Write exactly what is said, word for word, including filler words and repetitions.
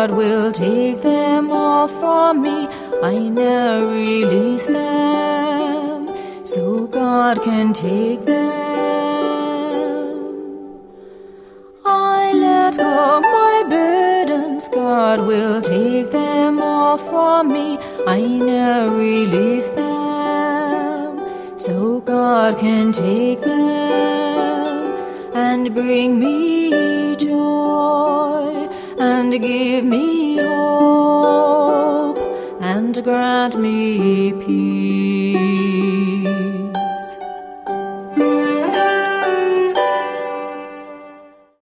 God will take them all from me. I ne'er release them, so God can take them. I let go my burdens, God will take them all from me. I ne'er release them, so God can take them and bring me joy and give me hope and grant me peace.